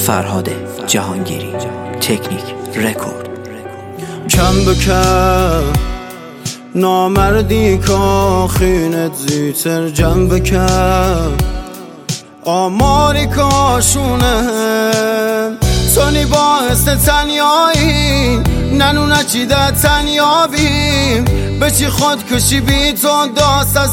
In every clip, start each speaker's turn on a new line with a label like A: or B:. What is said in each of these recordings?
A: فرهاد جهانگیری، تکنیک رکورد.
B: کم بکن نامردی که خینت زیتر جمع بکن آماری کاشونه تونی باعث تنیایی ننونه چی ده تنیابی به چی خودکشی بی تو داست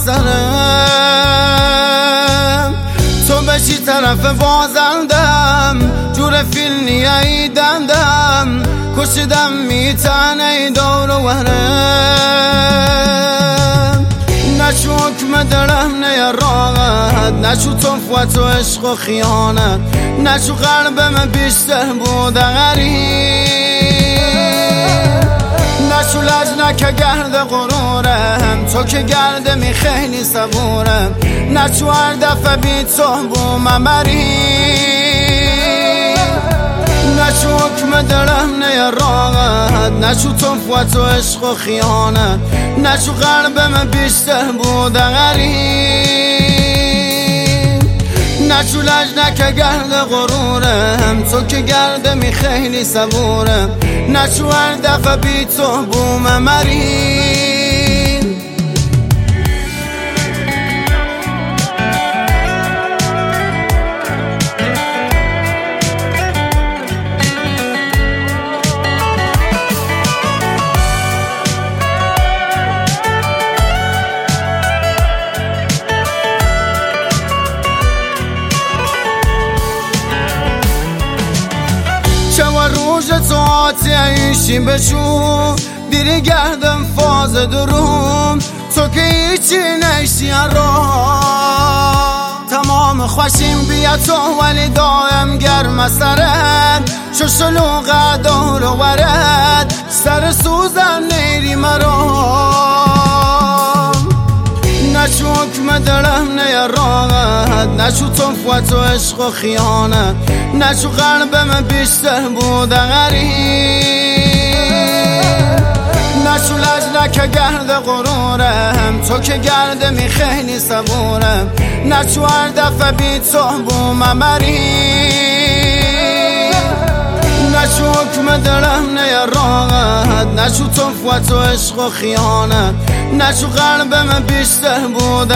B: سرم تو به چی طرف بازندم جور فیل نیایی دندم کشیدم میتنه ای دور و ورم نشو حکم دلم نه راحت نشو تنفوت و عشق و خیانت نشو قلبم بیشتر بوده غریب نشو لجنک گرد غرورم تو که گردمی خیلی صبورم نشو هر دفعه بی تو بوم مریم نشو حکم دلم نه راحت نشو تنفوت و عشق و خیانت نشو قلبم بیشتر بوده غریب نشو لجنک گرد غرورم تو که گردمی خیلی صبورم نشو هر دفعه بی تو بوم مریم روز تو آتیشی بشو دیری گردم فاز دروم تو که هیچی نیشی را تمام خوشیم بیا تو ولی دایم گرم سرد شو شلوغ دور و ورد سر سوزن نیری مرام نشو حکم دلم نه راحت نشو تنفوت و عشق و خیانت نشو قلبم بیشتر بوده غریب نشو لجنک گرد غرورم تو که گردمی خیلی صبورم نشو هر دفعه بی تو بوم مریم نشو حکم دلم نه راحت نشو تنفوت و عشق و خیانت نشو قلبم بیشتر بوده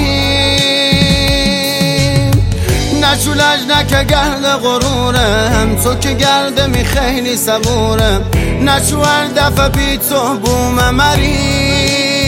B: غریب نشو لجنک گرد غرورم تو که گردمی خیلی صبورم نشو هر دفعه بی تو بوم مریم